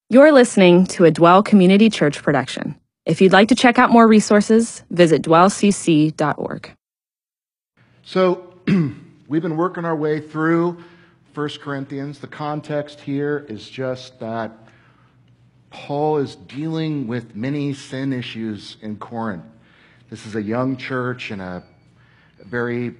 You're listening to a Dwell Community Church production. If you'd like to check out more resources, visit dwellcc.org. So we've been working our way through 1 Corinthians. The context here is just that Paul is dealing with many sin issues in Corinth. This is a young church in a very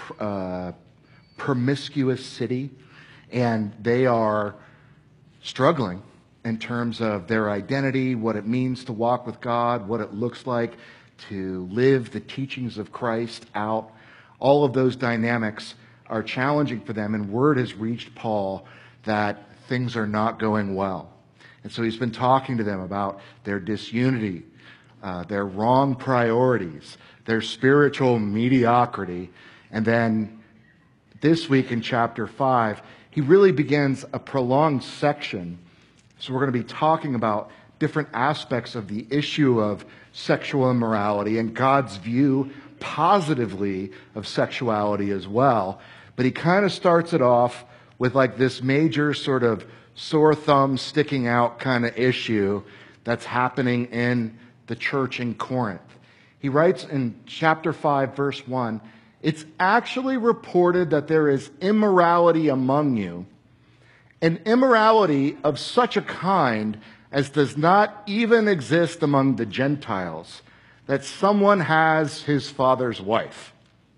promiscuous city, and they are struggling in terms of their identity, what it means to walk with God, what it looks like to live the teachings of Christ out. All of those dynamics are challenging for them, and word has reached Paul that things are not going well. And so he's been talking to them about their disunity, their wrong priorities, their spiritual mediocrity. And then this week in chapter 5, he really begins a prolonged section. So we're going to be talking about different aspects of the issue of sexual immorality and God's view positively of sexuality as well. But he kind of starts it off with like this major sort of sore thumb sticking out kind of issue that's happening in the church in Corinth. He writes in chapter 5, verse 1, "It's actually reported that there is immorality among you, an immorality of such a kind as does not even exist among the Gentiles, that someone has his father's wife."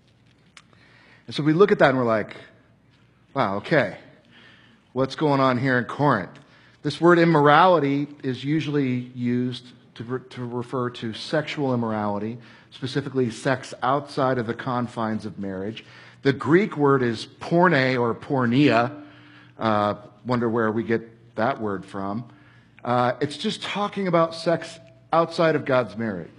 And so we look at that and we're like, wow, okay, what's going on here in Corinth? This word immorality is usually used to refer to sexual immorality, specifically sex outside of the confines of marriage. The Greek word is porne or porneia. Wonder where we get that word from. It's just talking about sex outside of God's marriage,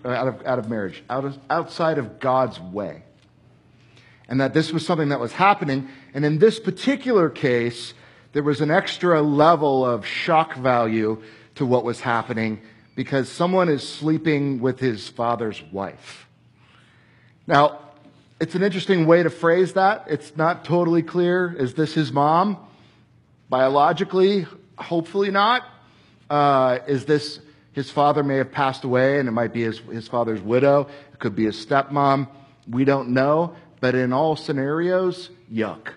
outside of God's way. And that this was something that was happening. And in this particular case, there was an extra level of shock value to what was happening because someone is sleeping with his father's wife. Now, it's an interesting way to phrase that. It's not totally clear. Is this his mom? Biologically, hopefully not. Is this his father may have passed away and it might be his father's widow. It could be his stepmom. We don't know. But in all scenarios, yuck.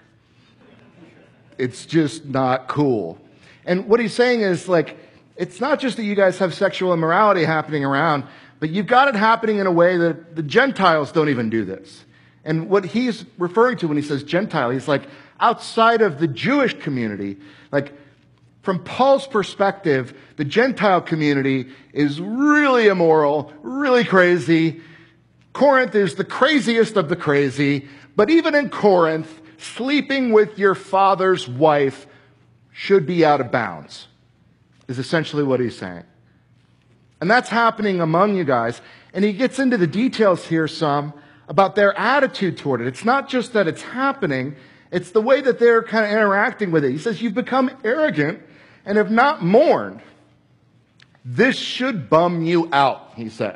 It's just not cool. And what he's saying is like, it's not just that you guys have sexual immorality happening around, but you've got it happening in a way that the Gentiles don't even do this. And what he's referring to when he says Gentile, he's like outside of the Jewish community. Like from Paul's perspective, the Gentile community is really immoral, really crazy. Corinth is the craziest of the crazy. But even in Corinth, sleeping with your father's wife should be out of bounds, is essentially what he's saying. And that's happening among you guys. And he gets into the details here some about their attitude toward it. It's not just that it's happening, it's the way that they're kind of interacting with it. He says, you've become arrogant and have not mourned. This should bum you out, he says.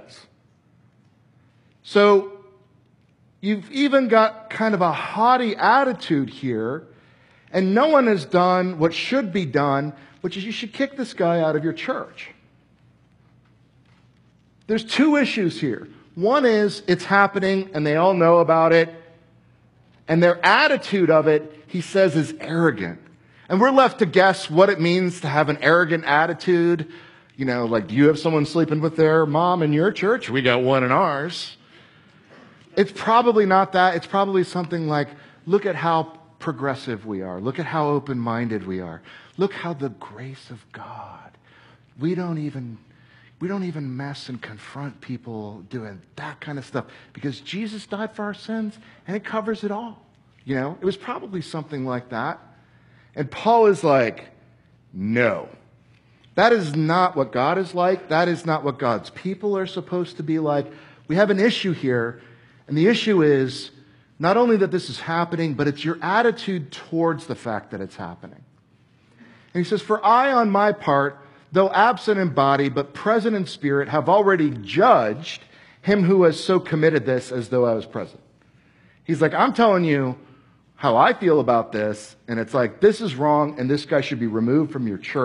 So you've even got kind of a haughty attitude here, and no one has done what should be done, which is you should kick this guy out of your church. There's two issues here. One is it's happening and they all know about it. And their attitude of it, he says, is arrogant. And we're left to guess what it means to have an arrogant attitude. You know, like, do you have someone sleeping with their mom in your church? We got one in ours. It's probably not that. It's probably something like, look at how progressive we are. Look at how open-minded we are. Look how the grace of God. We don't even mess and confront people doing that kind of stuff because Jesus died for our sins and it covers it all. You know, it was probably something like that. And Paul is like, no, that is not what God is like. That is not what God's people are supposed to be like. We have an issue here, and the issue is not only that this is happening, but it's your attitude towards the fact that it's happening. And he says, for I, on my part, though absent in body, but present in spirit, have already judged him who has so committed this as though I was present. He's like, I'm telling you how I feel about this, and it's like, this is wrong, and this guy should be removed from your church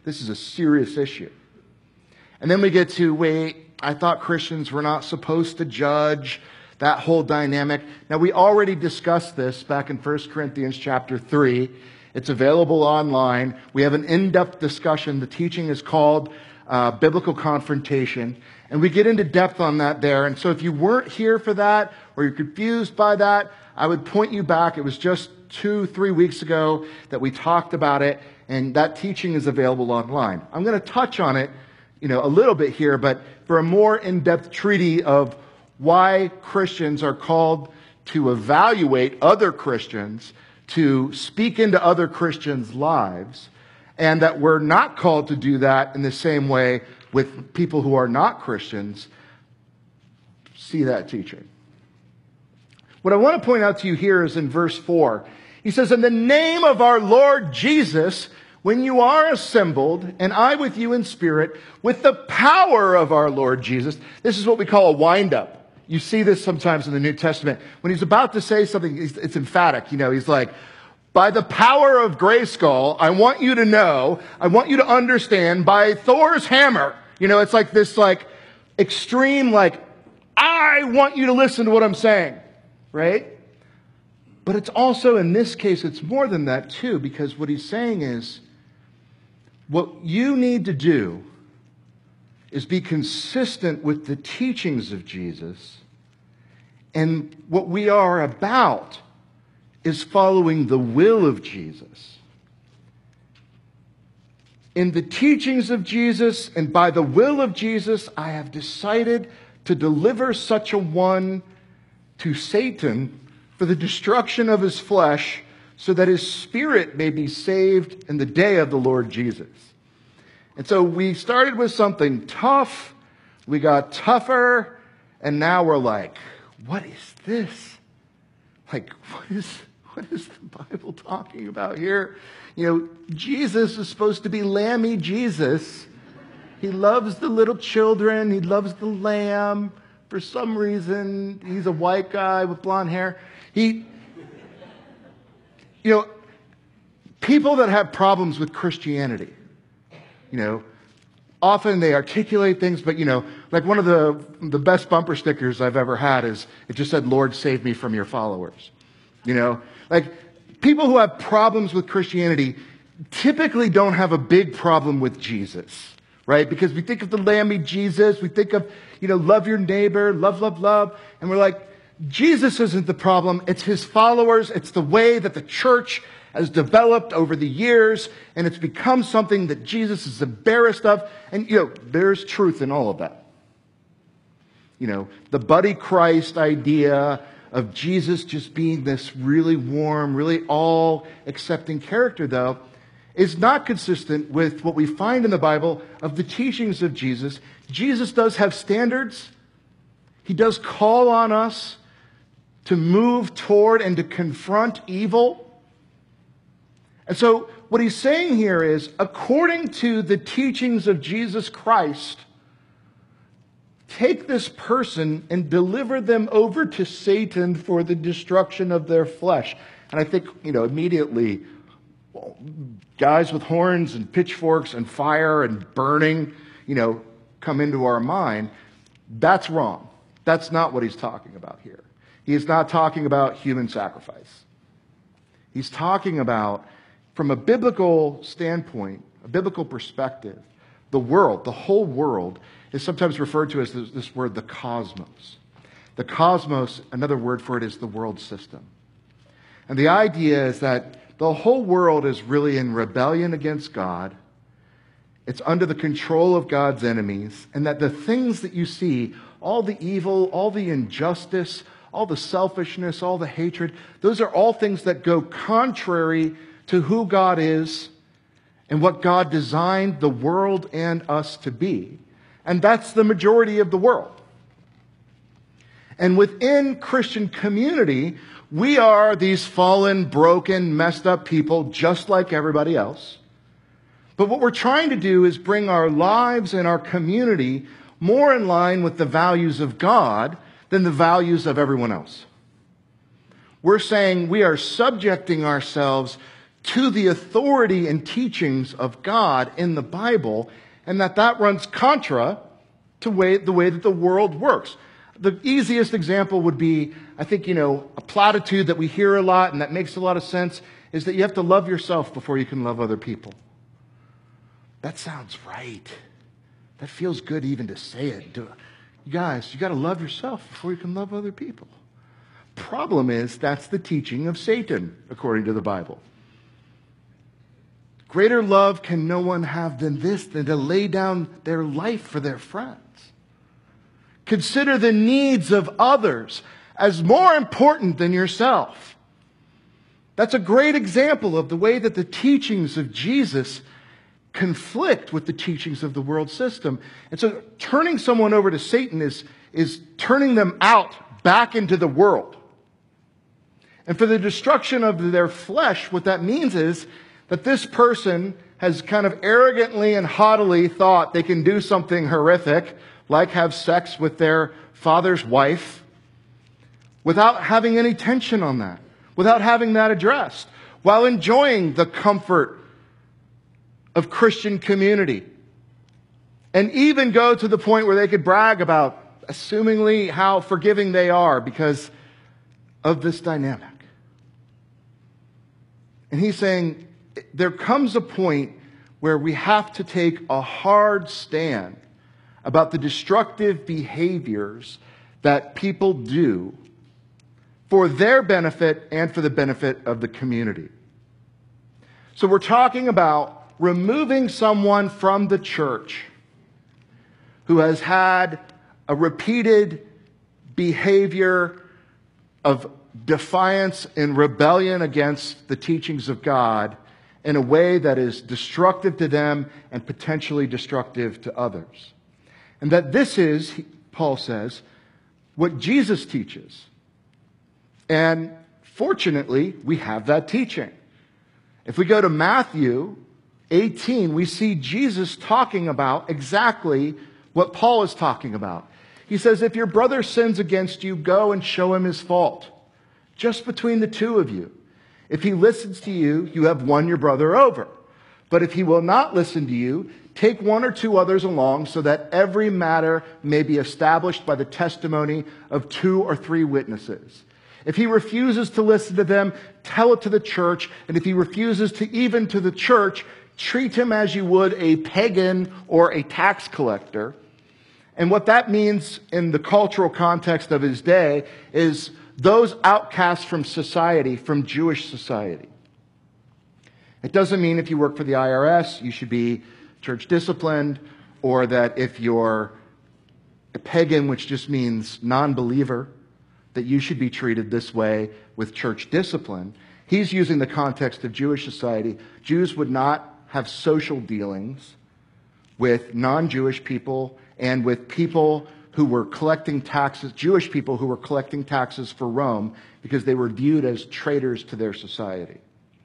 This is a serious issue. And then we get to, wait, I thought Christians were not supposed to judge, that whole dynamic. Now, we already discussed this back in 1 Corinthians chapter 3. It's available online. We have an in-depth discussion. The teaching is called Biblical Confrontation. And we get into depth on that there. And so if you weren't here for that, or you're confused by that, I would point you back. It was just 2-3 weeks ago that we talked about it, and that teaching is available online. I'm going to touch on it, a little bit here, but for a more in-depth treatise of why Christians are called to evaluate other Christians, to speak into other Christians' lives, and that we're not called to do that in the same way with people who are not Christians. See that teaching. What I want to point out to you here is in verse 4. He says, "In the name of our Lord Jesus, when you are assembled, and I with you in spirit, with the power of our Lord Jesus." This is what we call a wind-up. You see this sometimes in the New Testament. When he's about to say something, it's emphatic. He's like, by the power of Grayskull, I want you to know, I want you to understand, by Thor's hammer. It's like this extreme, I want you to listen to what I'm saying, right? But it's also, in this case, it's more than that too, because what he's saying is, what you need to do is be consistent with the teachings of Jesus. And what we are about is following the will of Jesus. In the teachings of Jesus and by the will of Jesus, I have decided to deliver such a one to Satan for the destruction of his flesh, so that his spirit may be saved in the day of the Lord Jesus. And so we started with something tough, we got tougher, and now we're like, what is this? What is the Bible talking about here? Jesus is supposed to be lammy Jesus. He loves the little children. He loves the lamb. For some reason, he's a white guy with blonde hair. People that have problems with Christianity, often they articulate things, but one of the best bumper stickers I've ever had is, it just said, "Lord, save me from your followers." People who have problems with Christianity typically don't have a big problem with Jesus, right? Because we think of the lammy Jesus, we think of, love your neighbor, love, love, love, and we're like, Jesus isn't the problem, it's his followers, it's the way that the church has developed over the years, and it's become something that Jesus is embarrassed of, and there's truth in all of that. The buddy Christ idea of Jesus just being this really warm, really all-accepting character, though, is not consistent with what we find in the Bible of the teachings of Jesus. Jesus does have standards. He does call on us to move toward and to confront evil. And so what he's saying here is, according to the teachings of Jesus Christ, take this person and deliver them over to Satan for the destruction of their flesh. And I think, immediately, guys with horns and pitchforks and fire and burning, come into our mind. That's wrong. That's not what he's talking about here. He is not talking about human sacrifice. He's talking about, from a biblical standpoint, a biblical perspective, the world, the whole world, is sometimes referred to as this word, the cosmos. The cosmos, another word for it is the world system. And the idea is that the whole world is really in rebellion against God. It's under the control of God's enemies, and that the things that you see, all the evil, all the injustice, all the selfishness, all the hatred, those are all things that go contrary to who God is and what God designed the world and us to be. And that's the majority of the world. And within Christian community, we are these fallen, broken, messed up people just like everybody else. But what we're trying to do is bring our lives and our community more in line with the values of God than the values of everyone else. We're saying we are subjecting ourselves to the authority and teachings of God in the Bible, and that runs contra to the way that the world works. The easiest example would be, I think, a platitude that we hear a lot and that makes a lot of sense is that you have to love yourself before you can love other people. That sounds right. That feels good even to say it. You guys, you got to love yourself before you can love other people. Problem is, that's the teaching of Satan, according to the Bible. Greater love can no one have than this, than to lay down their life for their friends. Consider the needs of others as more important than yourself. That's a great example of the way that the teachings of Jesus conflict with the teachings of the world system. And so turning someone over to Satan is turning them out back into the world. And for the destruction of their flesh, what that means is that this person has kind of arrogantly and haughtily thought they can do something horrific, like have sex with their father's wife, without having any tension on that, without having that addressed, while enjoying the comfort of Christian community. And even go to the point where they could brag about assumingly how forgiving they are because of this dynamic. And he's saying there comes a point where we have to take a hard stand about the destructive behaviors that people do for their benefit and for the benefit of the community. So we're talking about removing someone from the church who has had a repeated behavior of defiance and rebellion against the teachings of God in a way that is destructive to them and potentially destructive to others. And that this is, Paul says, what Jesus teaches. And fortunately, we have that teaching. If we go to Matthew 18, we see Jesus talking about exactly what Paul is talking about. He says, if your brother sins against you, go and show him his fault, just between the two of you. If he listens to you, you have won your brother over. But if he will not listen to you, take one or two others along so that every matter may be established by the testimony of 2 or 3 witnesses. If he refuses to listen to them, tell it to the church. And if he refuses to even to the church, treat him as you would a pagan or a tax collector. And what that means in the cultural context of his day is those outcasts from society, from Jewish society. It doesn't mean if you work for the IRS, you should be church disciplined, or that if you're a pagan, which just means non-believer, that you should be treated this way with church discipline. He's using the context of Jewish society. Jews would not have social dealings with non-Jewish people and with people who were collecting taxes, Jewish people who were collecting taxes for Rome because they were viewed as traitors to their society.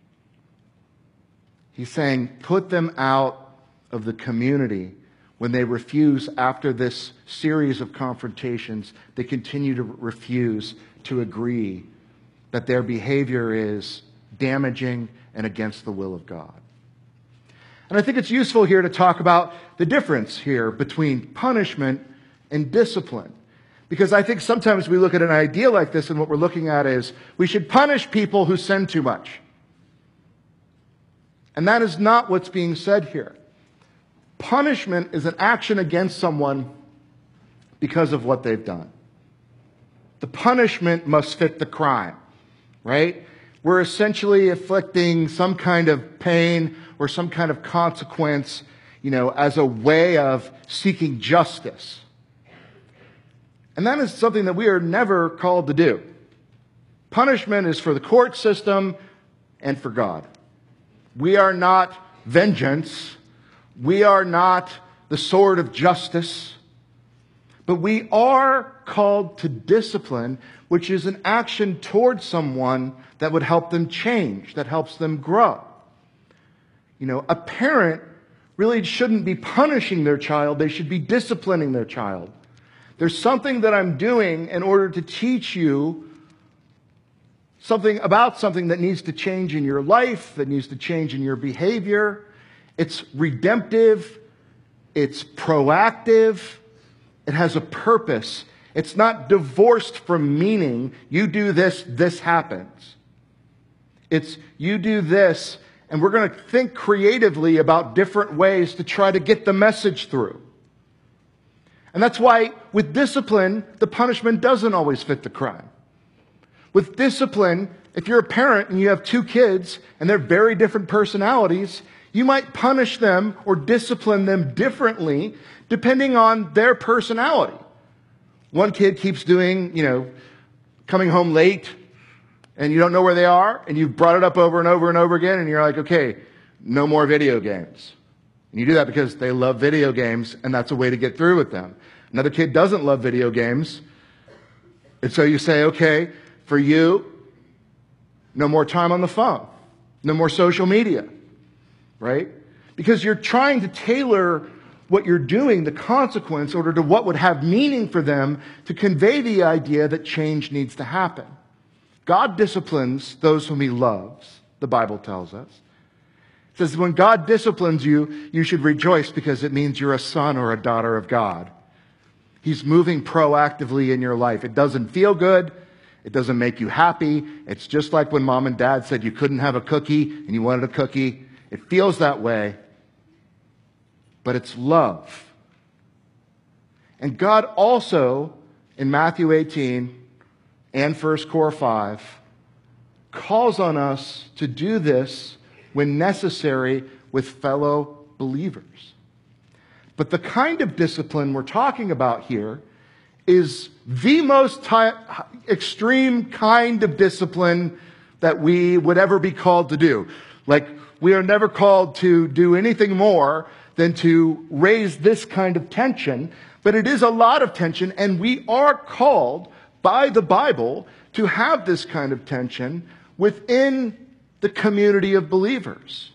He's saying, put them out of the community when they refuse after this series of confrontations. They continue to refuse to agree that their behavior is damaging and against the will of God. And I think it's useful here to talk about the difference here between punishment and discipline. Because I think sometimes we look at an idea like this and what we're looking at is we should punish people who sin too much. And that is not what's being said here. Punishment is an action against someone because of what they've done. The punishment must fit the crime, right? We're essentially inflicting some kind of pain or some kind of consequence, as a way of seeking justice. And that is something that we are never called to do. Punishment is for the court system and for God. We are not vengeance. We are not the sword of justice. But we are called to discipline, which is an action towards someone that would help them change, that helps them grow. A parent really shouldn't be punishing their child. They should be disciplining their child. There's something that I'm doing in order to teach you something that needs to change in your life, that needs to change in your behavior. It's redemptive. It's proactive. It has a purpose. It's not divorced from meaning. You do this, this happens. It's you do this, and we're going to think creatively about different ways to try to get the message through. And that's why with discipline, the punishment doesn't always fit the crime. With discipline, if you're a parent and you have 2 kids and they're very different personalities, you might punish them or discipline them differently depending on their personality. One kid keeps doing, coming home late and you don't know where they are, and you've brought it up over and over and over again, and you're like, okay, no more video games. And you do that because they love video games, and that's a way to get through with them. Another kid doesn't love video games, and so you say, okay, for you, no more time on the phone, no more social media, right? Because you're trying to tailor what you're doing, the consequence, in order to what would have meaning for them to convey the idea that change needs to happen. God disciplines those whom He loves, the Bible tells us. It says when God disciplines you, you should rejoice because it means you're a son or a daughter of God. He's moving proactively in your life. It doesn't feel good. It doesn't make you happy. It's just like when mom and dad said you couldn't have a cookie and you wanted a cookie. It feels that way, but it's love. And God also, in Matthew 18 and 1 Cor 5, calls on us to do this when necessary with fellow believers. But the kind of discipline we're talking about here is the most extreme kind of discipline that we would ever be called to do. Like, we are never called to do anything more than to raise this kind of tension, but it is a lot of tension, and we are called by the Bible to have this kind of tension within the community of believers.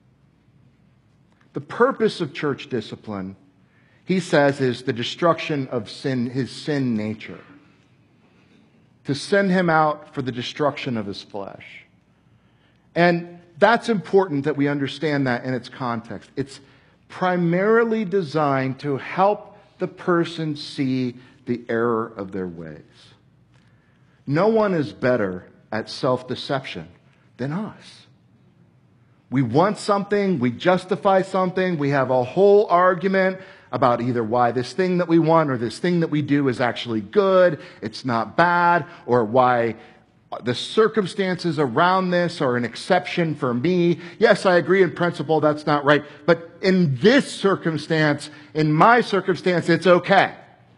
The purpose of church discipline, he says, is the destruction of sin, his sin nature. To send him out for the destruction of his flesh. And that's important that we understand that in its context. It's primarily designed to help the person see the error of their ways. No one is better at self-deception than us. We want something, we justify something, we have a whole argument about either why this thing that we want or this thing that we do is actually good, it's not bad, or why the circumstances around this are an exception for me. Yes, I agree in principle, that's not right, but in this circumstance, in my circumstance, it's okay.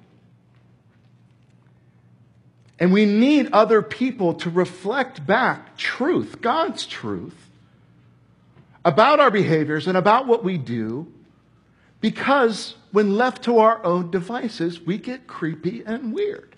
And we need other people to reflect back truth, God's truth, about our behaviors and about what we do, because when left to our own devices, we get creepy and weird.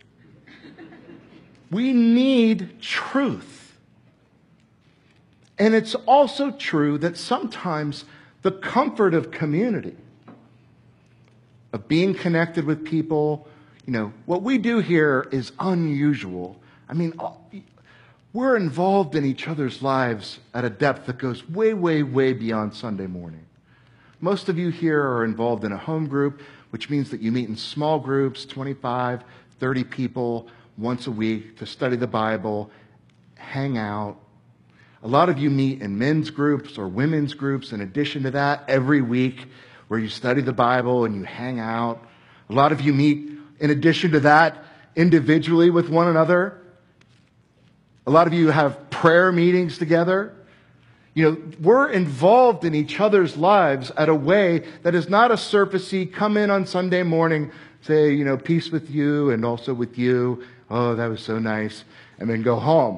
We need truth. And it's also true that sometimes the comfort of community, of being connected with people, what we do here is unusual. I mean, we're involved in each other's lives at a depth that goes way, way, way beyond Sunday morning. Most of you here are involved in a home group, which means that you meet in small groups, 25, 30 people, once a week to study the Bible, hang out. A lot of you meet in men's groups or women's groups in addition to that every week, where you study the Bible and you hang out. A lot of you meet in addition to that individually with one another. A lot of you have prayer meetings together. We're involved in each other's lives at a way that is not a surfacey, come in on Sunday morning, say, peace with you and also with you. Oh, that was so nice. And then go home.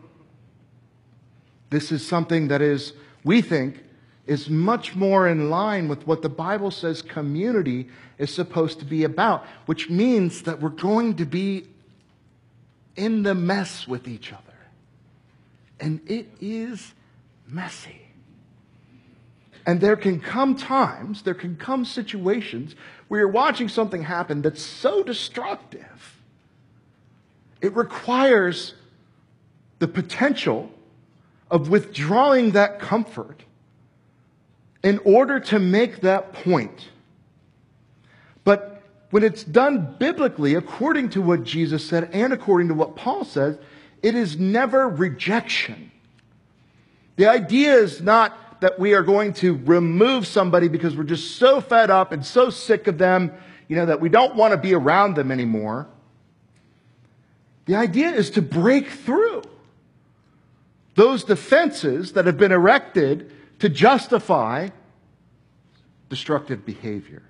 This is something that is, we think, is much more in line with what the Bible says community is supposed to be about, which means that we're going to be in the mess with each other. And it is messy. And there can come situations where you're watching something happen that's so destructive. It requires the potential of withdrawing that comfort in order to make that point. But when it's done biblically, according to what Jesus said and according to what Paul says, it is never rejection. The idea is not that we are going to remove somebody because we're just so fed up and so sick of them, that we don't want to be around them anymore. The idea is to break through those defenses that have been erected to justify destructive behavior.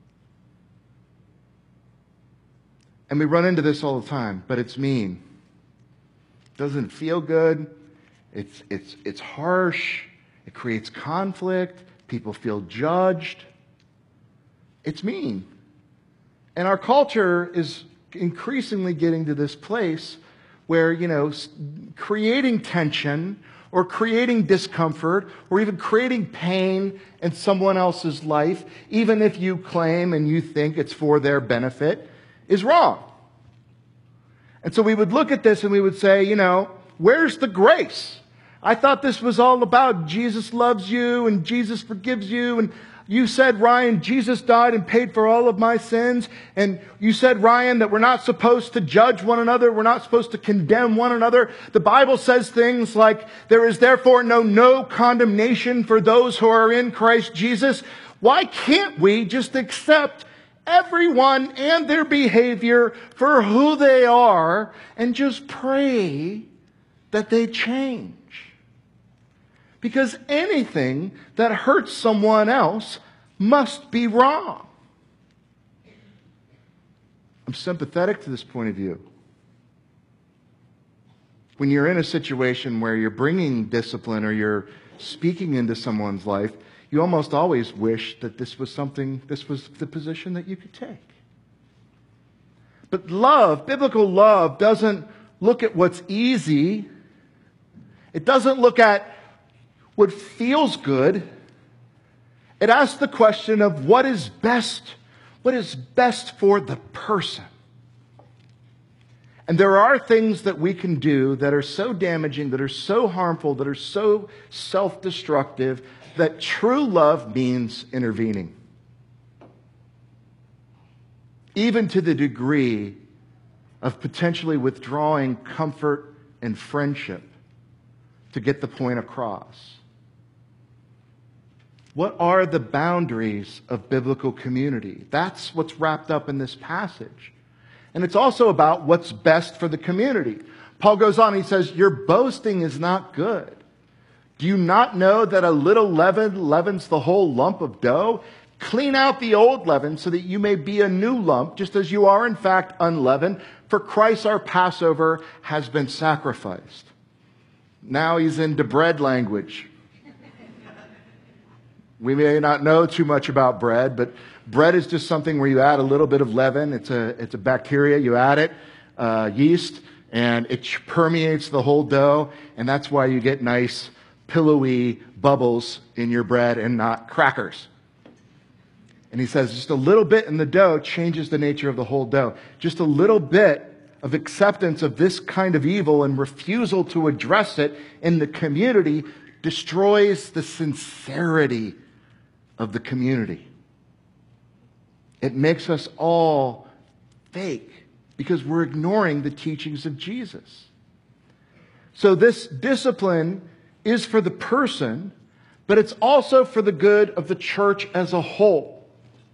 And we run into this all the time, but it's mean. It doesn't feel good. It's harsh. It creates conflict. People feel judged. It's mean. And our culture is increasingly getting to this place where, creating tension or creating discomfort or even creating pain in someone else's life, even if you claim and you think it's for their benefit, is wrong. And so we would look at this and we would say, where's the grace? I thought this was all about Jesus loves you and Jesus forgives you. And you said, Ryan, Jesus died and paid for all of my sins. And you said, Ryan, that we're not supposed to judge one another. We're not supposed to condemn one another. The Bible says things like, there is therefore no condemnation for those who are in Christ Jesus. Why can't we just accept everyone and their behavior for who they are and just pray that they change? Because anything that hurts someone else must be wrong. I'm sympathetic to this point of view. When you're in a situation where you're bringing discipline or you're speaking into someone's life, you almost always wish that this was the position that you could take. But love, biblical love, doesn't look at what's easy. It doesn't look at what feels good. It asks the question of what is best for the person. And there are things that we can do that are so damaging, that are so harmful, that are so self-destructive, that true love means intervening. Even to the degree of potentially withdrawing comfort and friendship to get the point across. What are the boundaries of biblical community? That's what's wrapped up in this passage. And it's also about what's best for the community. Paul goes on, he says, your boasting is not good. Do you not know that a little leaven leavens the whole lump of dough? Clean out the old leaven so that you may be a new lump, just as you are in fact unleavened. For Christ our Passover has been sacrificed. Now he's into bread language. We may not know too much about bread, but bread is just something where you add a little bit of leaven. It's a bacteria. You add it, yeast, and it permeates the whole dough. And that's why you get nice, pillowy bubbles in your bread and not crackers. And he says just a little bit in the dough changes the nature of the whole dough. Just a little bit of acceptance of this kind of evil and refusal to address it in the community destroys the sincerity of the community. It makes us all fake because we're ignoring the teachings of Jesus. So this discipline is for the person, but it's also for the good of the church as a whole.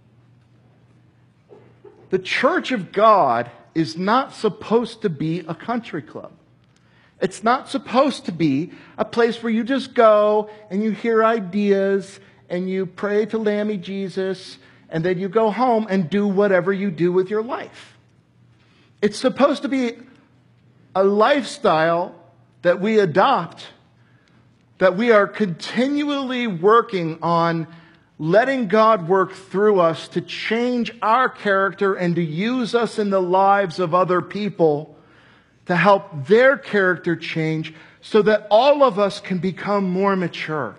The church of God is not supposed to be a country club. It's not supposed to be a place where you just go and you hear ideas and you pray to Lammy Jesus and then you go home and do whatever you do with your life. It's supposed to be a lifestyle that we adopt, that we are continually working on letting God work through us to change our character and to use us in the lives of other people to help their character change so that all of us can become more mature,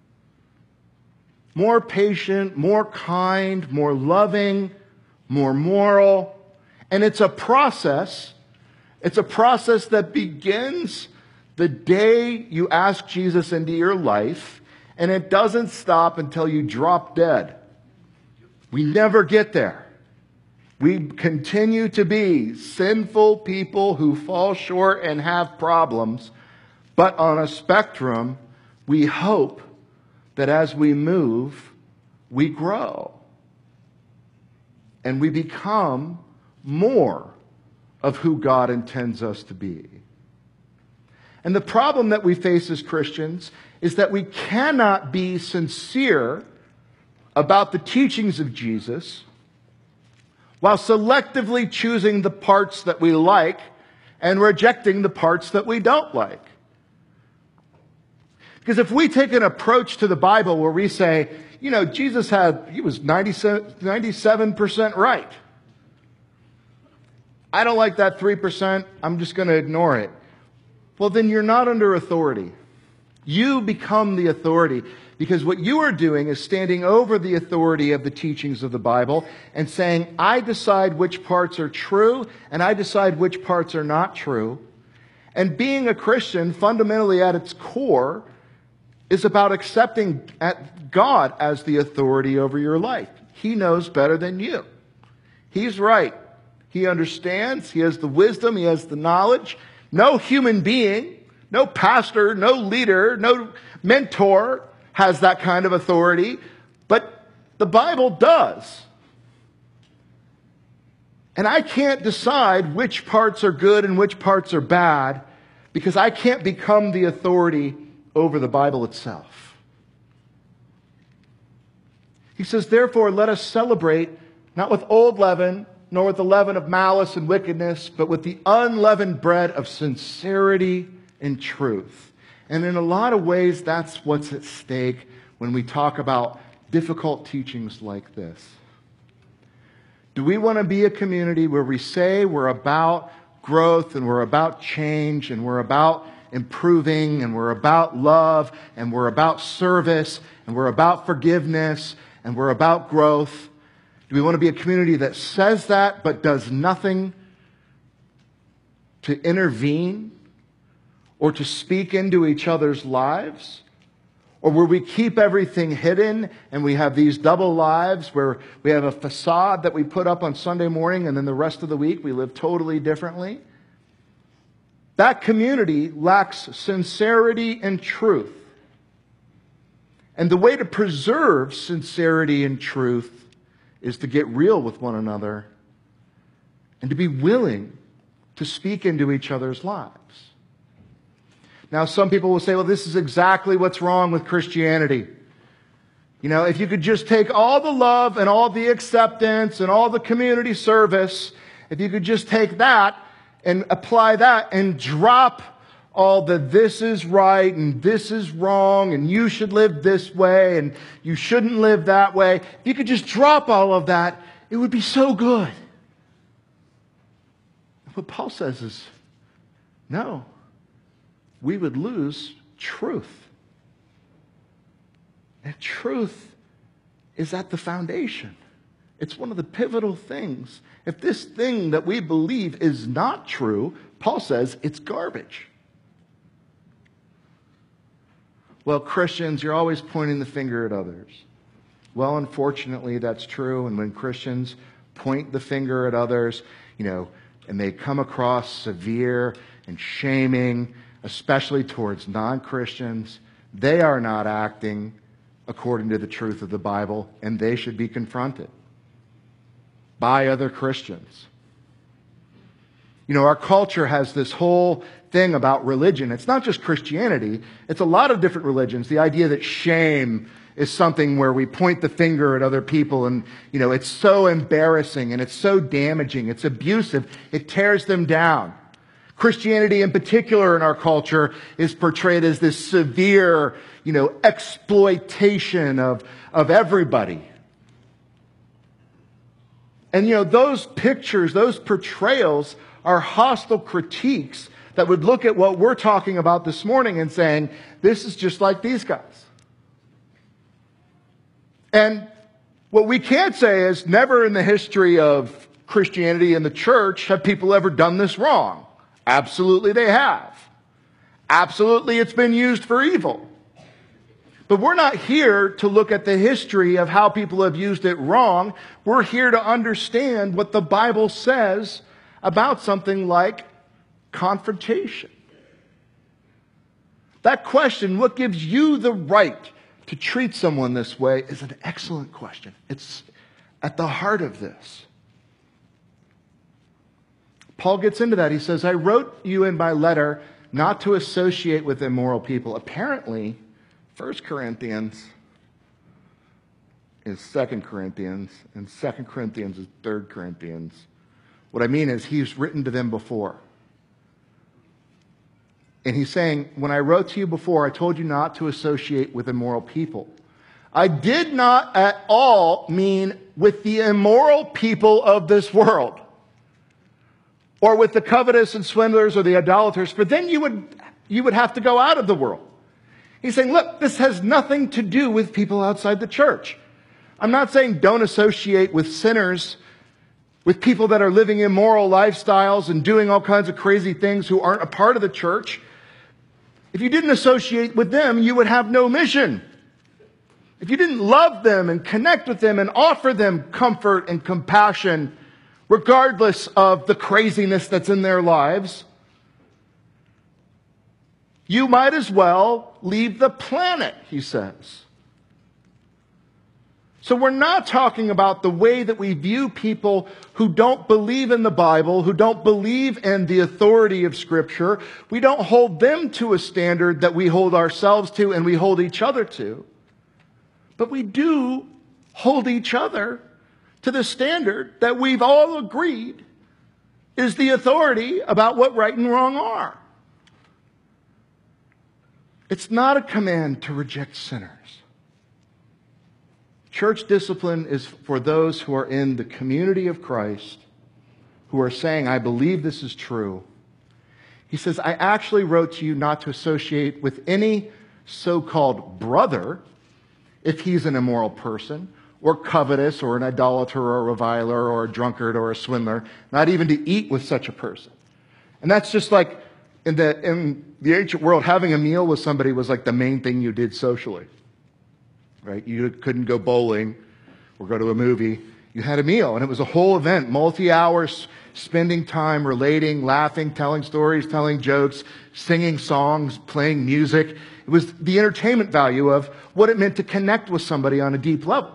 more patient, more kind, more loving, more moral. And it's a process. It's a process that begins the day you ask Jesus into your life, and it doesn't stop until you drop dead. We never get there. We continue to be sinful people who fall short and have problems, but on a spectrum, we hope that as we move, we grow. And we become more of who God intends us to be. And the problem that we face as Christians is that we cannot be sincere about the teachings of Jesus while selectively choosing the parts that we like and rejecting the parts that we don't like. Because if we take an approach to the Bible where we say, you know, Jesus he was 97% right. I don't like that 3%. I'm just going to ignore it. Well, then you're not under authority. You become the authority, because what you are doing is standing over the authority of the teachings of the Bible and saying, I decide which parts are true and I decide which parts are not true. And being a Christian, fundamentally at its core, is about accepting God as the authority over your life. He knows better than you. He's right. He understands. He has the wisdom. He has the knowledge. No human being, no pastor, no leader, no mentor has that kind of authority, but the Bible does. And I can't decide which parts are good and which parts are bad because I can't become the authority over the Bible itself. He says, therefore, let us celebrate not with old leaven, nor with the leaven of malice and wickedness, but with the unleavened bread of sincerity and truth. And in a lot of ways, that's what's at stake when we talk about difficult teachings like this. Do we want to be a community where we say we're about growth and we're about change and we're about improving and we're about love and we're about service and we're about forgiveness and we're about growth? Do we want to be a community that says that but does nothing to intervene or to speak into each other's lives? Or where we keep everything hidden and we have these double lives where we have a facade that we put up on Sunday morning and then the rest of the week we live totally differently? That community lacks sincerity and truth. And the way to preserve sincerity and truth is to get real with one another and to be willing to speak into each other's lives. Now, some people will say, well, this is exactly what's wrong with Christianity. You know, if you could just take all the love and all the acceptance and all the community service, if you could just take that and apply that and drop all the this is right and this is wrong and you should live this way and you shouldn't live that way. If you could just drop all of that, it would be so good. What Paul says is, no, we would lose truth. And truth is at the foundation. It's one of the pivotal things. If this thing that we believe is not true, Paul says it's garbage. Well, Christians, you're always pointing the finger at others. Well, unfortunately, that's true. And when Christians point the finger at others, you know, and they come across severe and shaming, especially towards non-Christians, they are not acting according to the truth of the Bible, and they should be confronted by other Christians. You know, our culture has this whole thing about religion. It's not just Christianity. It's a lot of different religions. The idea that shame is something where we point the finger at other people and, you know, it's so embarrassing and it's so damaging. It's abusive. It tears them down. Christianity in particular in our culture is portrayed as this severe, you know, exploitation of everybody. And, you know, those pictures, those portrayals are hostile critiques that would look at what we're talking about this morning and saying, this is just like these guys. And what we can't say is never in the history of Christianity and the church have people ever done this wrong. Absolutely they have. Absolutely, it's been used for evil. But we're not here to look at the history of how people have used it wrong. We're here to understand what the Bible says about something like confrontation. That question, what gives you the right to treat someone this way, is an excellent question. It's at the heart of this. Paul gets into that. He says, I wrote you in my letter not to associate with immoral people. Apparently, 1 Corinthians is 2 Corinthians, and 2 Corinthians is 3 Corinthians. What I mean is he's written to them before. And he's saying, when I wrote to you before, I told you not to associate with immoral people. I did not at all mean with the immoral people of this world, or with the covetous and swindlers or the idolaters, for then you would have to go out of the world. He's saying, look, this has nothing to do with people outside the church. I'm not saying don't associate with sinners, with people that are living immoral lifestyles and doing all kinds of crazy things who aren't a part of the church. If you didn't associate with them, you would have no mission. If you didn't love them and connect with them and offer them comfort and compassion, regardless of the craziness that's in their lives, you might as well leave the planet, he says. So we're not talking about the way that we view people who don't believe in the Bible, who don't believe in the authority of Scripture. We don't hold them to a standard that we hold ourselves to and we hold each other to. But we do hold each other to the standard that we've all agreed is the authority about what right and wrong are. It's not a command to reject sinners. Church discipline is for those who are in the community of Christ, who are saying, I believe this is true. He says, I actually wrote to you not to associate with any so-called brother if he's an immoral person, or covetous, or an idolater, or a reviler, or a drunkard, or a swindler, not even to eat with such a person. And that's just like, in the ancient world, having a meal with somebody was like the main thing you did socially. Right? You couldn't go bowling or go to a movie. You had a meal, and it was a whole event, multi-hours, spending time relating, laughing, telling stories, telling jokes, singing songs, playing music. It was the entertainment value of what it meant to connect with somebody on a deep level.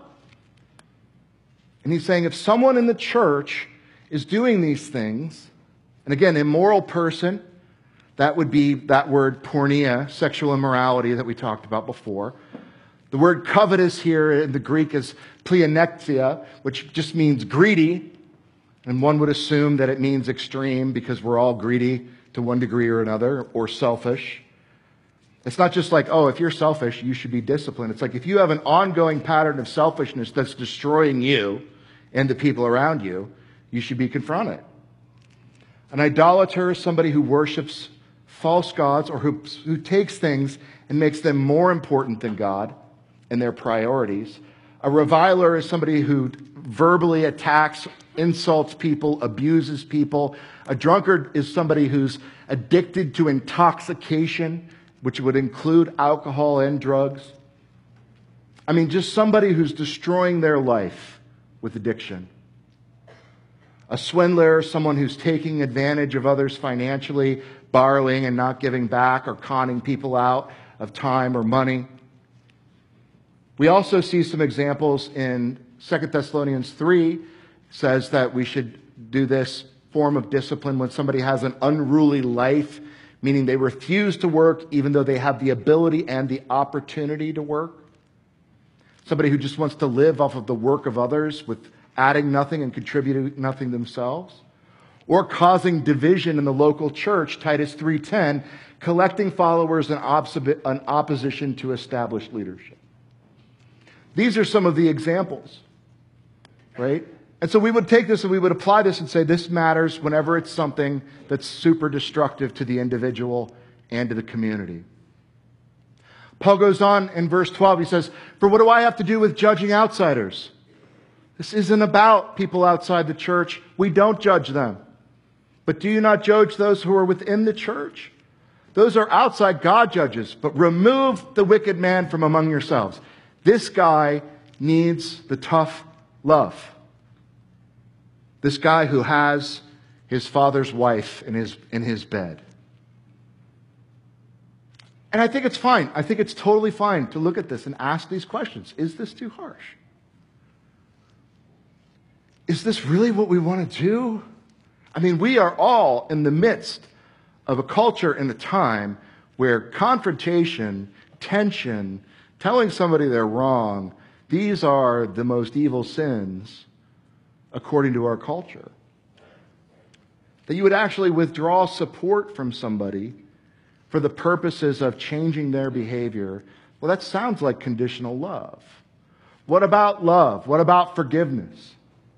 And he's saying if someone in the church is doing these things, and again, immoral person, that would be that word porneia, sexual immorality that we talked about before. The word covetous here in the Greek is pleonexia, which just means greedy. And one would assume that it means extreme because we're all greedy to one degree or another, or selfish. It's not just like, oh, if you're selfish, you should be disciplined. It's like if you have an ongoing pattern of selfishness that's destroying you and the people around you, you should be confronted. An idolater is somebody who worships false gods or who takes things and makes them more important than God and their priorities. A reviler is somebody who verbally attacks, insults people, abuses people. A drunkard is somebody who's addicted to intoxication, which would include alcohol and drugs. I mean, just somebody who's destroying their life with addiction. A swindler is someone who's taking advantage of others financially, borrowing and not giving back, or conning people out of time or money. We also see some examples in 2 Thessalonians 3. It says that we should do this form of discipline when somebody has an unruly life, meaning they refuse to work even though they have the ability and the opportunity to work. Somebody who just wants to live off of the work of others with adding nothing and contributing nothing themselves. Or causing division in the local church, Titus 3:10, collecting followers in opposition to established leadership. These are some of the examples, right? And so we would take this and we would apply this and say this matters whenever it's something that's super destructive to the individual and to the community. Paul goes on in verse 12, he says, for what do I have to do with judging outsiders? This isn't about people outside the church. We don't judge them. But do you not judge those who are within the church? Those are outside God judges, but remove the wicked man from among yourselves. This guy needs the tough love. This guy who has his father's wife in his bed. And I think it's fine. I think it's totally fine to look at this and ask these questions. Is this too harsh? Is this really what we want to do? I mean, we are all in the midst of a culture and a time where confrontation, tension, telling somebody they're wrong, these are the most evil sins according to our culture. That you would actually withdraw support from somebody for the purposes of changing their behavior, well, that sounds like conditional love. What about love? What about forgiveness?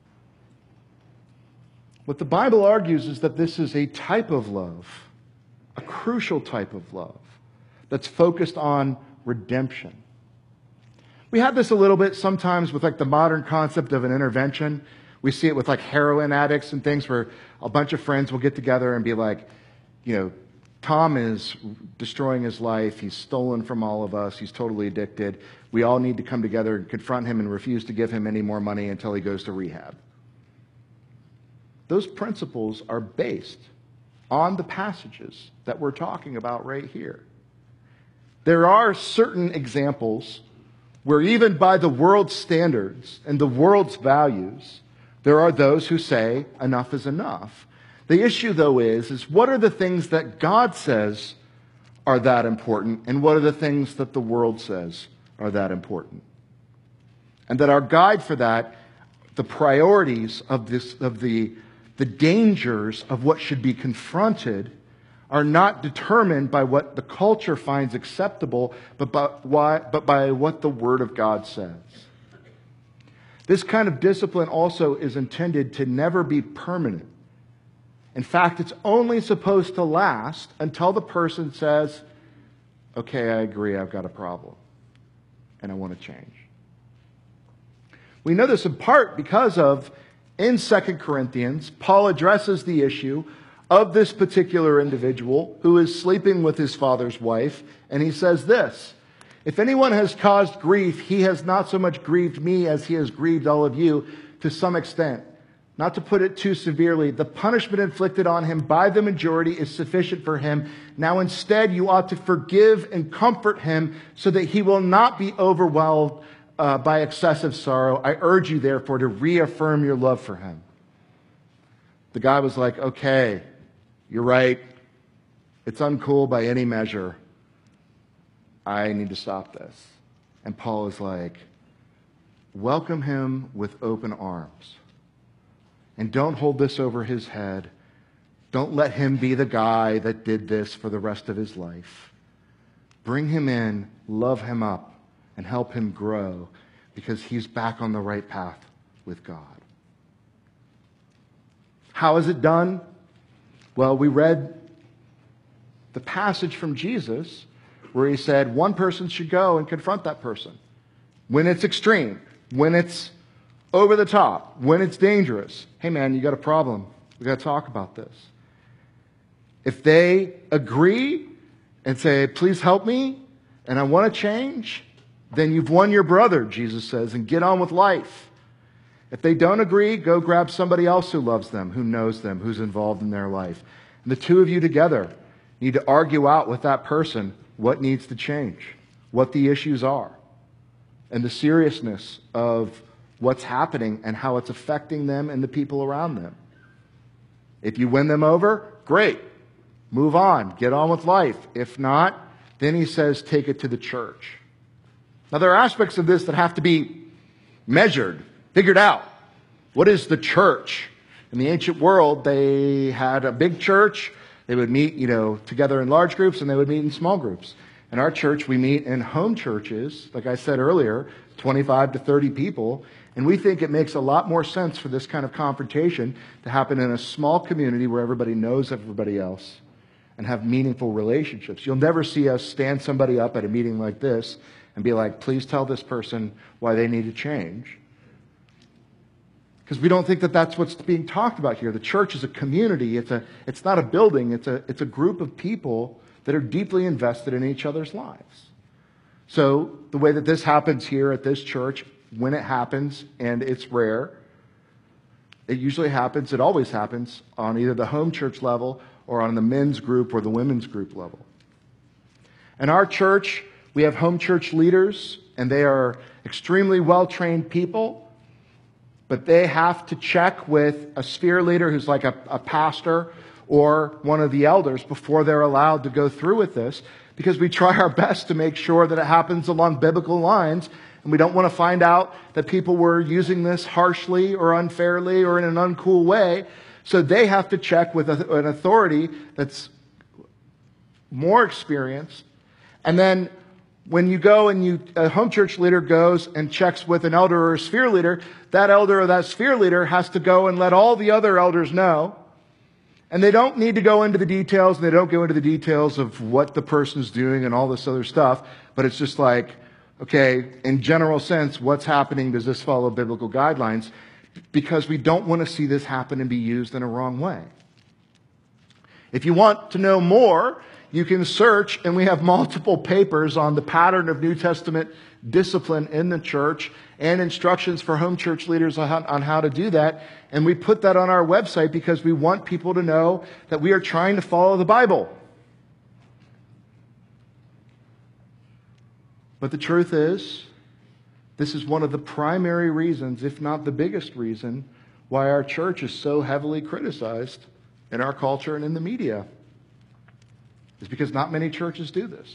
What the Bible argues is that this is a type of love, a crucial type of love, that's focused on redemption. We have this a little bit sometimes with like the modern concept of an intervention. We see it with like heroin addicts and things where a bunch of friends will get together and be like, Tom is destroying his life. He's stolen from all of us. He's totally addicted. We all need to come together and confront him and refuse to give him any more money until he goes to rehab. Those principles are based on the passages that we're talking about right here. There are certain examples where even by the world's standards and the world's values, there are those who say enough is enough. The issue, though, is what are the things that God says are that important, and what are the things that the world says are that important? And that our guide for that, the priorities of the dangers of what should be confronted, are not determined by what the culture finds acceptable, but by what the Word of God says. This kind of discipline also is intended to never be permanent. In fact, it's only supposed to last until the person says, okay, I agree, I've got a problem, and I want to change. We know this in part because in 2 Corinthians, Paul addresses the issue of this particular individual who is sleeping with his father's wife, and he says this, if anyone has caused grief, he has not so much grieved me as he has grieved all of you to some extent. Not to put it too severely, the punishment inflicted on him by the majority is sufficient for him. Now instead, you ought to forgive and comfort him so that he will not be overwhelmed by excessive sorrow. I urge you, therefore, to reaffirm your love for him. The guy was like, okay, you're right. It's uncool by any measure. I need to stop this. And Paul is like, welcome him with open arms. And don't hold this over his head. Don't let him be the guy that did this for the rest of his life. Bring him in, love him up, and help him grow because he's back on the right path with God. How is it done? Well, we read the passage from Jesus where he said one person should go and confront that person when it's extreme, when it's over the top, when it's dangerous. Hey man, you got a problem. We got to talk about this. If they agree and say, please help me, and I want to change, then you've won your brother, Jesus says, and get on with life. If they don't agree, go grab somebody else who loves them, who knows them, who's involved in their life. And the two of you together need to argue out with that person what needs to change, what the issues are, and the seriousness of what's happening and how it's affecting them and the people around them. If you win them over, great. Move on. Get on with life. If not, then he says, take it to the church. Now, there are aspects of this that have to be measured, figured out. What is the church? In the ancient world, they had a big church. They would meet, together in large groups, and they would meet in small groups. In our church, we meet in home churches, like I said earlier, 25 to 30 people. And we think it makes a lot more sense for this kind of confrontation to happen in a small community where everybody knows everybody else and have meaningful relationships. You'll never see us stand somebody up at a meeting like this and be like, please tell this person why they need to change. Because we don't think that that's what's being talked about here. The church is a community. It's not a building. It's a group of people that are deeply invested in each other's lives. So the way that this happens here at this church, when it happens, and it's rare, it usually happens, it always happens, on either the home church level or on the men's group or the women's group level. In our church, we have home church leaders, and they are extremely well-trained people, but they have to check with a sphere leader who's like a pastor or one of the elders before they're allowed to go through with this, because we try our best to make sure that it happens along biblical lines, and we don't want to find out that people were using this harshly or unfairly or in an uncool way. So they have to check with an authority that's more experienced. And then when you go and a home church leader goes and checks with an elder or a sphere leader, that elder or that sphere leader has to go and let all the other elders know. And they don't need to go into the details, and they don't go into the details of what the person's doing and all this other stuff. But it's just like, okay, in general sense, what's happening? Does this follow biblical guidelines? Because we don't want to see this happen and be used in a wrong way. If you want to know more, you can search, and we have multiple papers on the pattern of New Testament discipline in the church and instructions for home church leaders on how to do that. And we put that on our website because we want people to know that we are trying to follow the Bible. But the truth is, this is one of the primary reasons, if not the biggest reason, why our church is so heavily criticized in our culture and in the media. It's because not many churches do this.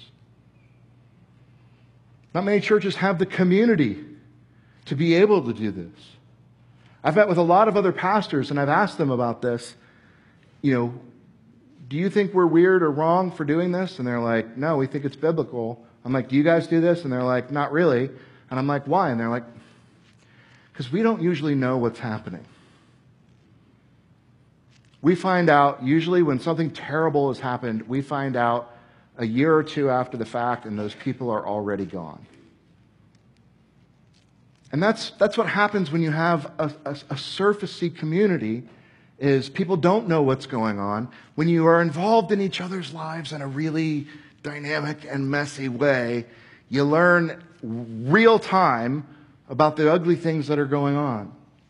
Not many churches have the community to be able to do this. I've met with a lot of other pastors, and I've asked them about this. Do you think we're weird or wrong for doing this? And they're like, no, we think it's biblical. I'm like, do you guys do this? And they're like, not really. And I'm like, why? And they're like, because we don't usually know what's happening. We find out, usually when something terrible has happened, we find out a year or two after the fact, and those people are already gone. And that's what happens when you have a surfacey community, is people don't know what's going on. When you are involved in each other's lives in a really dynamic and messy way, you learn real time about the ugly things that are going on.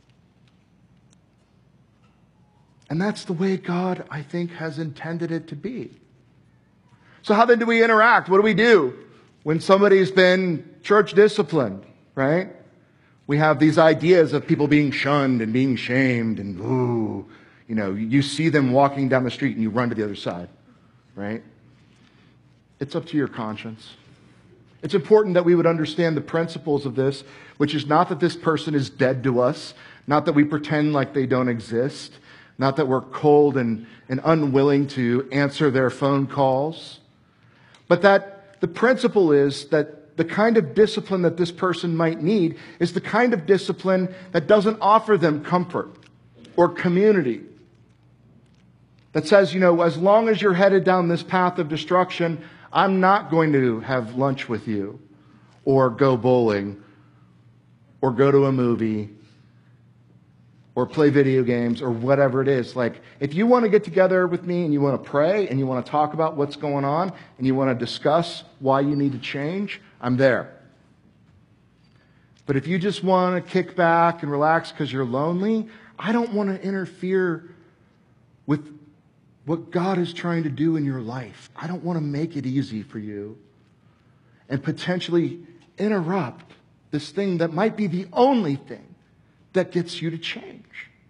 And that's the way God, I think, has intended it to be. So how then do we interact? What do we do when somebody's been church disciplined, right? We have these ideas of people being shunned and being shamed, and you see them walking down the street and you run to the other side, right? It's up to your conscience. It's important that we would understand the principles of this, which is not that this person is dead to us, not that we pretend like they don't exist, not that we're cold and unwilling to answer their phone calls, but that the principle is that the kind of discipline that this person might need is the kind of discipline that doesn't offer them comfort or community. That says, as long as you're headed down this path of destruction, I'm not going to have lunch with you, or go bowling, or go to a movie, or play video games, or whatever it is. Like, if you want to get together with me and you want to pray and you want to talk about what's going on and you want to discuss why you need to change, I'm there. But if you just want to kick back and relax because you're lonely, I don't want to interfere with what God is trying to do in your life. I don't want to make it easy for you and potentially interrupt this thing that might be the only thing that gets you to change.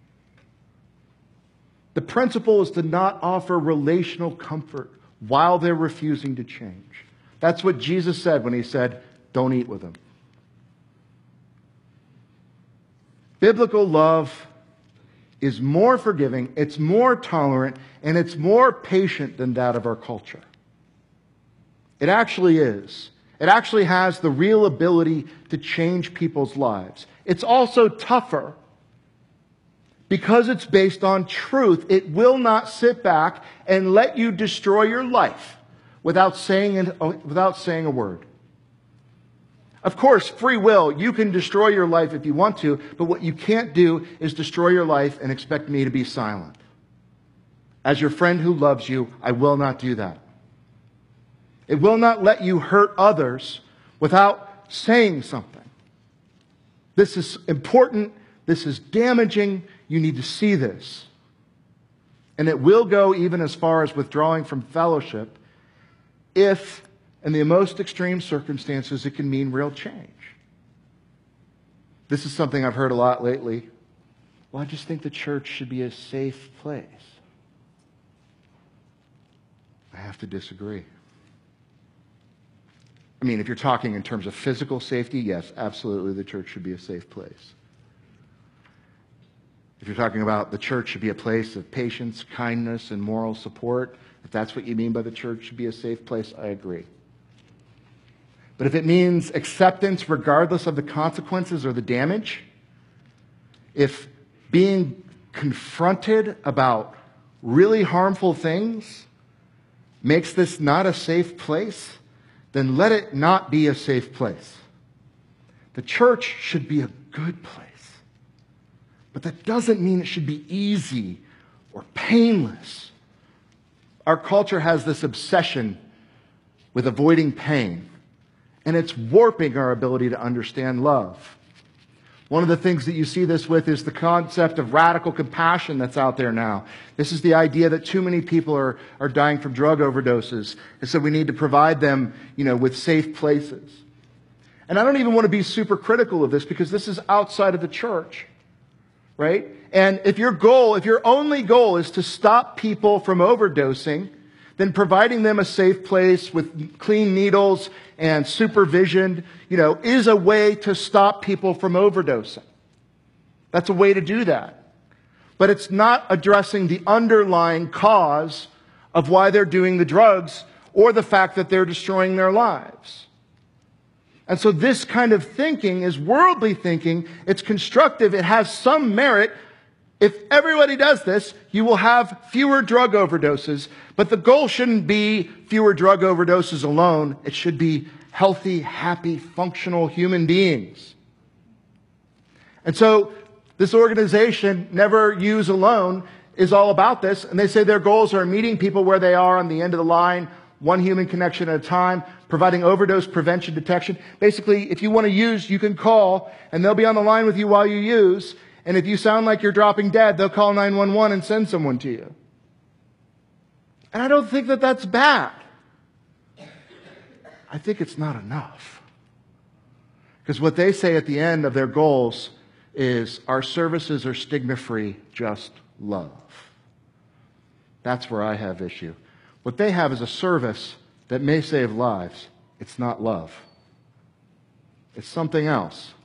The principle is to not offer relational comfort while they're refusing to change. That's what Jesus said when he said, don't eat with them. Biblical love is more forgiving, it's more tolerant, and it's more patient than that of our culture. It actually is. It actually has the real ability to change people's lives. It's also tougher because it's based on truth. It will not sit back and let you destroy your life without saying a word. Of course, free will, you can destroy your life if you want to, but what you can't do is destroy your life and expect me to be silent. As your friend who loves you, I will not do that. It will not let you hurt others without saying something. This is important. This is damaging. You need to see this. And it will go even as far as withdrawing from fellowship if, in the most extreme circumstances, it can mean real change. This is something I've heard a lot lately. Well, I just think the church should be a safe place. I have to disagree. I mean, if you're talking in terms of physical safety, yes, absolutely, the church should be a safe place. If you're talking about the church should be a place of patience, kindness, and moral support, if that's what you mean by the church should be a safe place, I agree. But if it means acceptance regardless of the consequences or the damage, if being confronted about really harmful things makes this not a safe place, then let it not be a safe place. The church should be a good place. But that doesn't mean it should be easy or painless. Our culture has this obsession with avoiding pain, and it's warping our ability to understand love. One of the things that you see this with is the concept of radical compassion that's out there now. This is the idea that too many people are dying from drug overdoses, and so we need to provide them, with safe places. And I don't even want to be super critical of this because this is outside of the church. Right? And if your only goal is to stop people from overdosing, then providing them a safe place with clean needles and supervision, is a way to stop people from overdosing. That's a way to do that. But it's not addressing the underlying cause of why they're doing the drugs or the fact that they're destroying their lives. And so this kind of thinking is worldly thinking. It's constructive. It has some merit. If everybody does this, you will have fewer drug overdoses. But the goal shouldn't be fewer drug overdoses alone. It should be healthy, happy, functional human beings. And so this organization, Never Use Alone, is all about this. And they say their goals are meeting people where they are on the end of the line, one human connection at a time, providing overdose prevention detection. Basically, if you want to use, you can call, and they'll be on the line with you while you use. And if you sound like you're dropping dead, they'll call 911 and send someone to you. And I don't think that that's bad. I think it's not enough. Because what they say at the end of their goals is, our services are stigma-free, just love. That's where I have issue. What they have is a service that may save lives. It's not love. It's something else.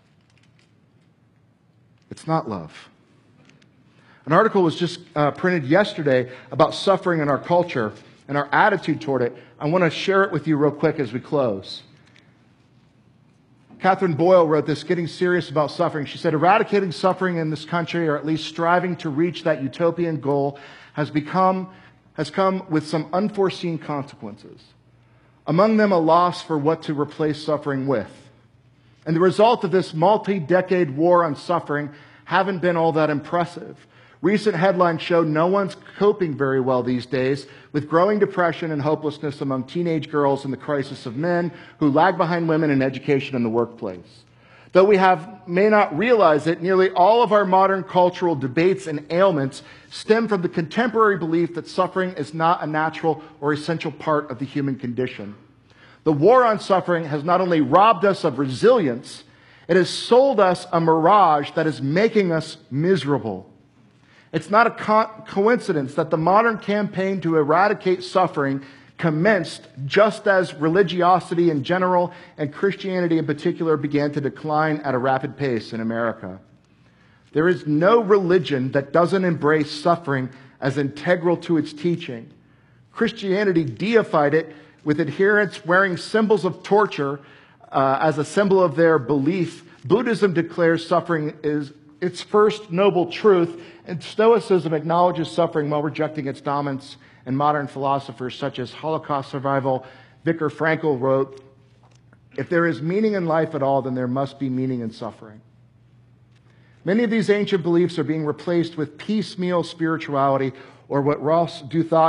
It's not love. An article was just printed yesterday about suffering in our culture and our attitude toward it. I want to share it with you real quick as we close. Catherine Boyle wrote this, Getting Serious About Suffering. She said, eradicating suffering in this country, or at least striving to reach that utopian goal, has come with some unforeseen consequences. Among them, a loss for what to replace suffering with. And the result of this multi-decade war on suffering haven't been all that impressive. Recent headlines show no one's coping very well these days with growing depression and hopelessness among teenage girls and the crisis of men who lag behind women in education and the workplace. Though we may not realize it, nearly all of our modern cultural debates and ailments stem from the contemporary belief that suffering is not a natural or essential part of the human condition. The war on suffering has not only robbed us of resilience, it has sold us a mirage that is making us miserable. It's not a coincidence that the modern campaign to eradicate suffering commenced just as religiosity in general and Christianity in particular began to decline at a rapid pace in America. There is no religion that doesn't embrace suffering as integral to its teaching. Christianity deified it, with adherents wearing symbols of torture as a symbol of their belief. Buddhism declares suffering is its first noble truth, and Stoicism acknowledges suffering while rejecting its dominance. And modern philosophers such as Holocaust survival Viktor Frankl wrote, if there is meaning in life at all, then there must be meaning in suffering. Many of these ancient beliefs are being replaced with piecemeal spirituality, or what Ross Douthat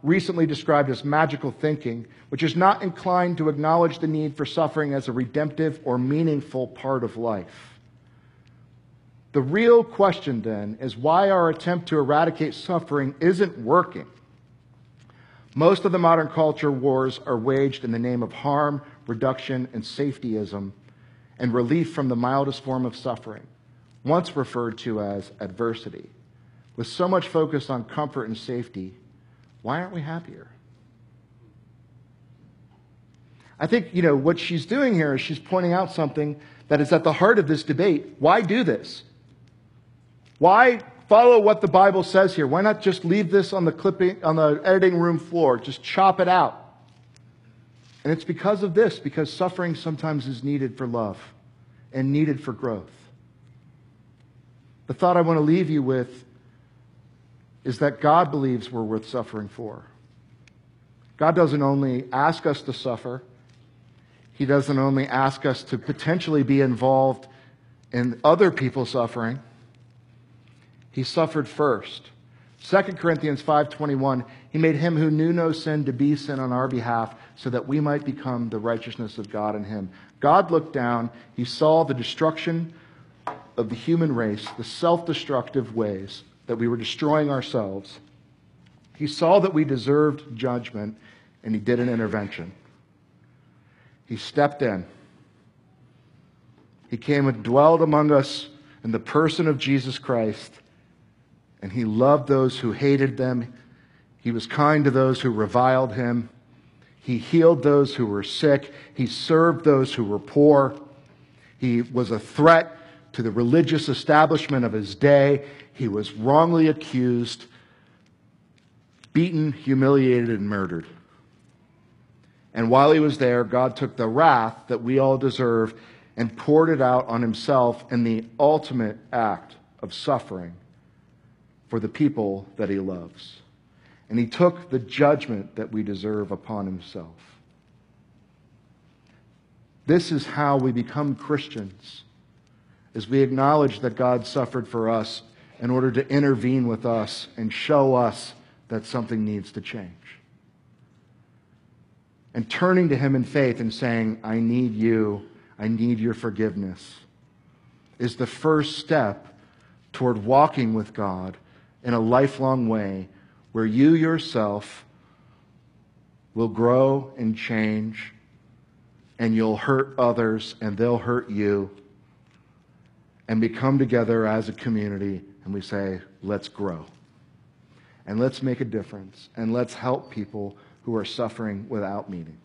recently described as magical thinking, which is not inclined to acknowledge the need for suffering as a redemptive or meaningful part of life. The real question then is why our attempt to eradicate suffering isn't working. Most of the modern culture wars are waged in the name of harm, reduction, and safetyism, and relief from the mildest form of suffering, once referred to as adversity. With so much focus on comfort and safety, why aren't we happier? I think, what she's doing here is she's pointing out something that is at the heart of this debate. Why do this? Why follow what the Bible says here? Why not just leave this on the editing room floor? Just chop it out. And it's because of this, because suffering sometimes is needed for love and needed for growth. The thought I want to leave you with is that God believes we're worth suffering for. God doesn't only ask us to suffer. He doesn't only ask us to potentially be involved in other people's suffering. He suffered first. 2 Corinthians 5:21, He made Him who knew no sin to be sin on our behalf so that we might become the righteousness of God in Him. God looked down. He saw the destruction of the human race, the self-destructive ways that we were destroying ourselves. He saw that we deserved judgment, and He did an intervention. He stepped in. He came and dwelled among us in the person of Jesus Christ, and He loved those who hated them. He was kind to those who reviled Him. He healed those who were sick. He served those who were poor. He was a threat to the religious establishment of His day. He was wrongly accused, beaten, humiliated, and murdered. And while He was there, God took the wrath that we all deserve and poured it out on Himself in the ultimate act of suffering for the people that He loves. And He took the judgment that we deserve upon Himself. This is how we become Christians, as we acknowledge that God suffered for us in order to intervene with us and show us that something needs to change. And turning to Him in faith and saying, I need you, I need your forgiveness, is the first step toward walking with God in a lifelong way where you yourself will grow and change, and you'll hurt others and they'll hurt you, and we come together as a community and we say, let's grow. And let's make a difference. And let's help people who are suffering without meaning.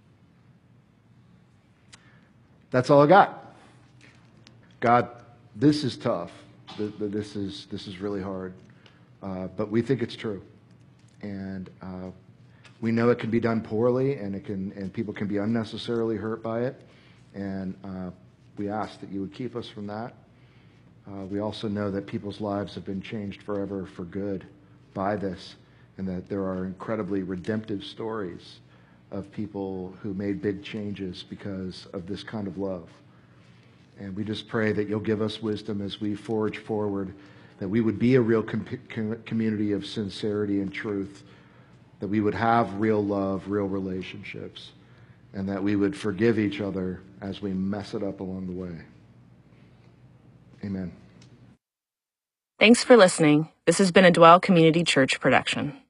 That's all I got. God, this is tough. This is really hard. But we think it's true. And we know it can be done poorly, and people can be unnecessarily hurt by it. And we ask that you would keep us from that. We also know that people's lives have been changed forever for good by this, and that there are incredibly redemptive stories of people who made big changes because of this kind of love. And we just pray that you'll give us wisdom as we forge forward, that we would be a real community of sincerity and truth, that we would have real love, real relationships, and that we would forgive each other as we mess it up along the way. Amen. Thanks for listening. This has been a Dwell Community Church production.